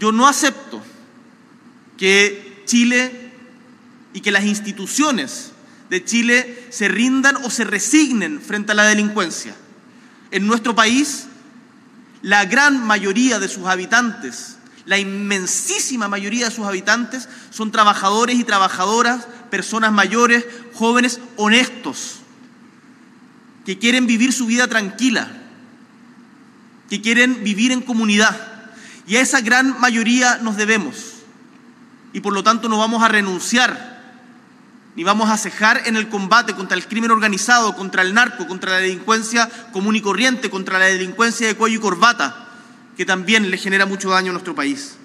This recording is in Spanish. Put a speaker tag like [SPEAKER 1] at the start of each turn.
[SPEAKER 1] Yo no acepto que Chile y que las instituciones de Chile se rindan o se resignen frente a la delincuencia. En nuestro país, la gran mayoría de sus habitantes, la inmensísima mayoría de sus habitantes son trabajadores y trabajadoras, personas mayores, jóvenes honestos, que quieren vivir su vida tranquila, que quieren vivir en comunidad. Y a esa gran mayoría nos debemos. Y por lo tanto no vamos a renunciar, ni vamos a cejar en el combate contra el crimen organizado, contra el narco, contra la delincuencia común y corriente, contra la delincuencia de cuello y corbata, que también le genera mucho daño a nuestro país.